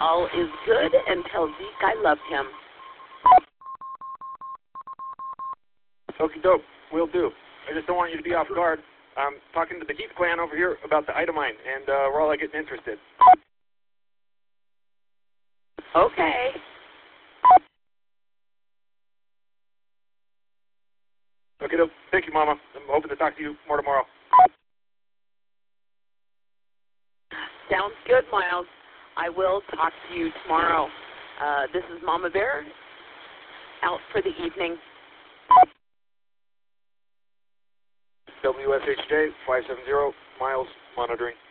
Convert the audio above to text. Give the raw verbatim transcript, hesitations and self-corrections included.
All is good, and tell Zeke I love him. Okie doke, will do. I just don't want you to be off guard. I'm talking to the Heath clan over here about the Itemine, and uh, we're all getting interested. Okay. Okay, doke. Thank you, Mama. I'm hoping to talk to you more tomorrow. Sounds good, Miles. I will talk to you tomorrow. Uh, this is Mama Bear, out for the evening. W S H J five seven zero, Miles, monitoring.